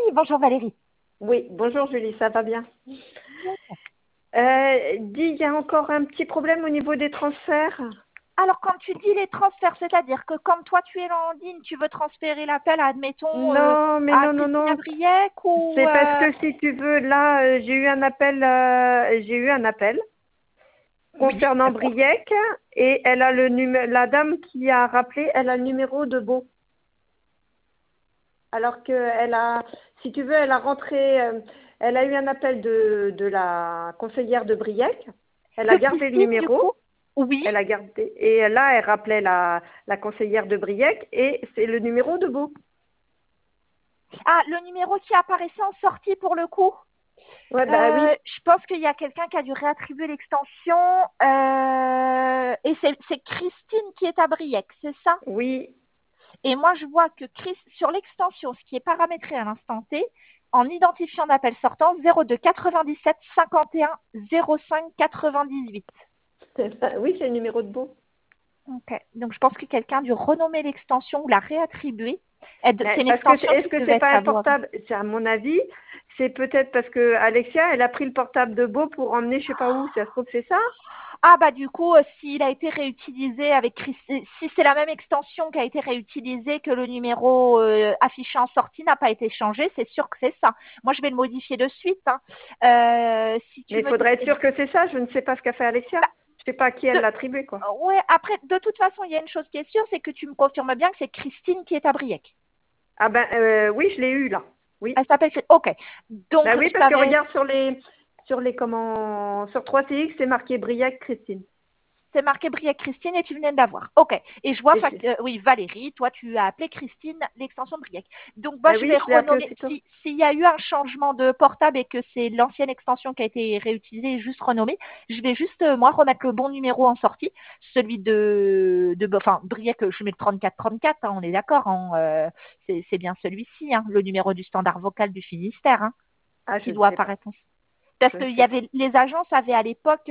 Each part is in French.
bonjour Valérie. Oui, bonjour Julie, ça va bien? Dis, il y a encore un petit problème au niveau des transferts? Alors, quand tu dis les transferts, c'est-à-dire que comme toi tu es en ligne, tu veux transférer l'appel, admettons, Non, mais à non, non, Christina non. Briec ou... C'est parce que si tu veux, là, j'ai eu un appel Oui, concernant d'accord. Briec et elle a le numéro, la dame qui a rappelé, elle a le numéro de Beau. Alors que elle a, si tu veux, elle a rentré, elle a eu un appel de la conseillère de Briec. Elle a De gardé le Christine, du coup? numéro. Oui. Elle a gardé. Et là, elle rappelait la conseillère de Briec et c'est le numéro de Beau. Ah, le numéro qui apparaissait en sortie pour le coup. Ouais, bah oui. Je pense qu'il y a quelqu'un qui a dû réattribuer l'extension. Et c'est Christine qui est à Briec, c'est ça? Oui. Et moi, je vois que sur l'extension, ce qui est paramétré à l'instant T, en identifiant d'appel sortant 02 97 51 05 98. Oui, c'est le numéro de Beau. Ok. Donc, je pense que quelqu'un a dû renommer l'extension ou la réattribuer. C'est Mais une parce que extension est-ce qui que devait c'est être pas à un vous avant. portable? C'est à mon avis, c'est peut-être parce que Alexia, elle a pris le portable de Beau pour emmener je sais pas où. Ça se trouve c'est ça? Ah bah du coup, s'il a été réutilisé avec si c'est la même extension qui a été réutilisée que le numéro affiché en sortie n'a pas été changé, c'est sûr que c'est ça. Moi, je vais le modifier de suite, hein. Si Mais tu il me dis faudrait que être c'est sûr que c'est ça. Je ne sais pas ce qu'a fait Alexia. bah, Je sais pas à qui elle de- l'a attribué quoi. ouais, après, de toute façon, il y a une chose qui est sûre, c'est que tu me confirmes bien que c'est Christine qui est à Briec. Ah ben oui, je l'ai eu là. Oui. Elle s'appelle Christine. Ok. Donc, Ben oui, tu parce que avais regarde sur les comment sur 3CX, c'est marqué Briac Christine. C'est marqué Briec Christine et tu venais de l'avoir. Ok. Et je vois, Et oui, Valérie, toi, tu as appelé Christine l'extension Briec. Donc, moi, ben je oui, vais je l'ai appelé renommer. aussitôt. S'il y a eu un changement de portable et que c'est l'ancienne extension qui a été réutilisée et juste renommée, je vais juste, moi, remettre le bon numéro en sortie. Celui enfin, Briec, je mets le 3434, hein, on est d'accord. Hein, c'est bien celui-ci, hein, le numéro du standard vocal du Finistère, hein, Ah, qui je ne doit sais pas. apparaître. Parce Je que ne sais pas. les agences avaient à l'époque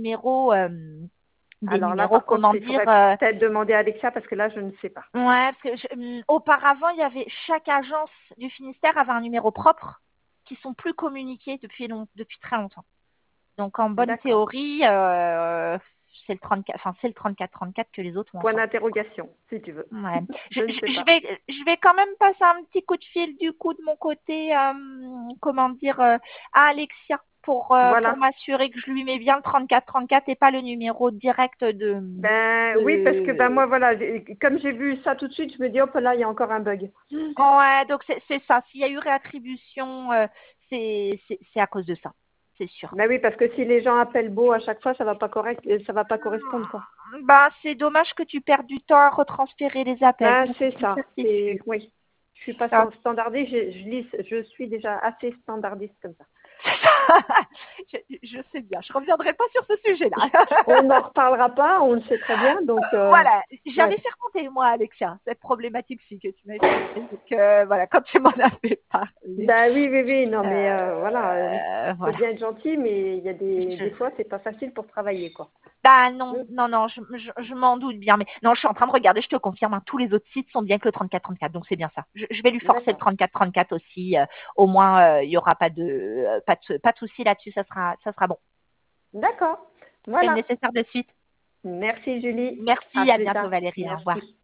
des Alors là, numéros, par contre, comment il dire, faudrait peut-être demander à Alexia parce que là, je ne sais pas. ouais, parce que auparavant, il y avait chaque agence du Finistère avait un numéro propre qui sont plus communiqués depuis très longtemps. Donc en bonne D'accord. théorie, c'est le 34, enfin c'est le 34-34 que les autres ont en Point sorti. d'interrogation, si tu veux. Ouais. Je ne sais pas. Je vais quand même passer un petit coup de fil du coup de mon côté, comment dire, à Alexia pour Voilà. m'assurer que je lui mets bien le 34-34 et pas le numéro direct Ben oui, parce que ben de moi, voilà, comme j'ai vu ça tout de suite, je me dis, hop là, il y a encore un bug. Ouais, donc c'est ça. S'il y a eu réattribution, c'est à cause de ça, c'est sûr. Ben oui, parce que si les gens appellent beau à chaque fois, ça va pas correct, ça va pas correspondre, quoi. Bah, c'est dommage que tu perdes du temps à retransférer les appels. Ben Ça, c'est c'est une ça. certitude. Oui. Je suis pas Ça, standardiste, je suis déjà assez standardiste comme ça. je sais bien. Je reviendrai pas sur ce sujet-là. On n'en reparlera pas, on le sait très bien, donc Voilà, ouais. j'avais fait remonter moi, Alexia, cette problématique-ci que tu m'as expliquée. Donc voilà, quand tu m'en avais parlé, Ben oui, oui, oui, non, mais voilà, faut voilà. bien être gentil, mais il y a des Je fois, c'est pas facile pour travailler, quoi. Bah non, Mm. non, non, je m'en doute bien. Mais non, je suis en train de regarder, je te confirme, hein, tous les autres sites sont bien que le 34-34, donc c'est bien ça. Je vais lui forcer le D'accord. 34-34 aussi. Au moins, il y aura pas de souci là-dessus, ça sera bon. D'accord. Je fais le Voilà. nécessaire de suite. Merci, Julie. À Merci, à plus bientôt tard. Valérie, au revoir. Merci.